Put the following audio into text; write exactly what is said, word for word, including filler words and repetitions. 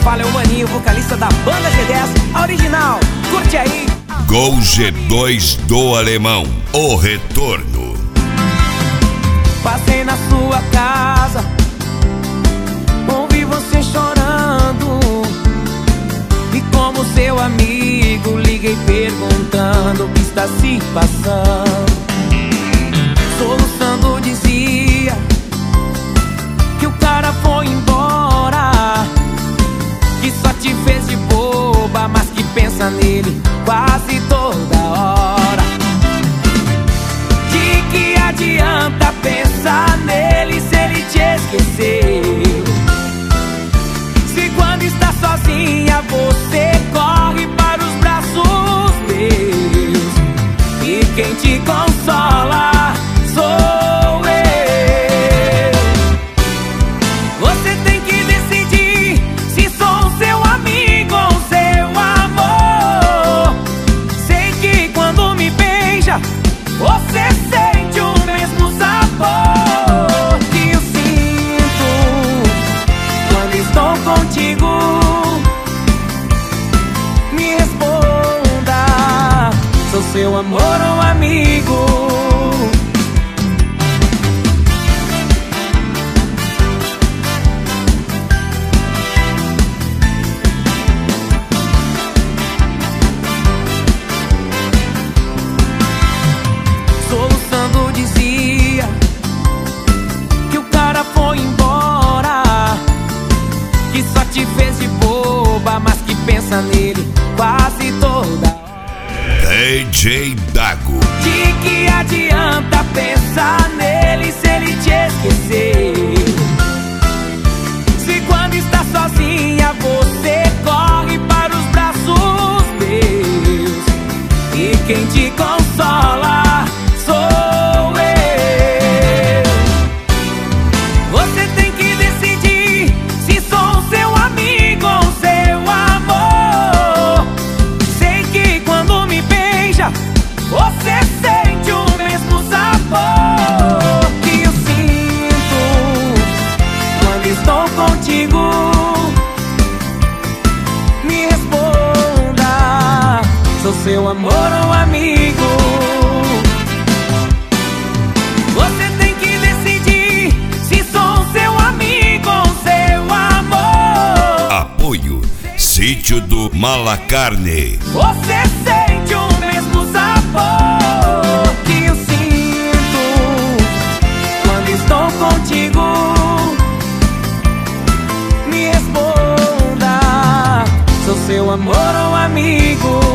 fala é o Maninho, vocalista da banda G dez, a original. Curte aí. Gol G dois do Alemão, o retorno. Passei na sua casa, ouvi você chorando, e como seu amigo liguei perguntando o que está se passando. Soluçando dizia que o cara foi embora, que só te fez de boba, mas que pensa nele quase toda hora. De que adianta pensar nele se ele te esqueceu? Se quando está sozinha você corre para os braços meus, e quem te consola sou eu. Você tem que decidir se sou seu amigo ou seu amor. Sei que quando me beija você sente o mesmo sabor que eu sinto quando estou contigo. Me responda, sou seu amor ou amigo? Soluçando dizia que o cara foi embora, que só te fez de boba, mas que pensa nele quase toda hora. D J Dago. De que adianta pensar nele se ele te esqueceu? Se quando está sozinha você corre para os braços meus, e quem te consola sou eu. Você tem que decidir se sou seu amigo ou seu amor. Sei que quando me beija você sente o mesmo sabor que eu sinto quando estou contigo. Me responda, sou seu amor ou amigo? Você tem que decidir se sou seu amigo ou seu amor. Apoio Sítio do Malacarne. Você sente o mesmo sabor que eu sinto quando estou contigo. Me responda, sou seu amor ou amigo?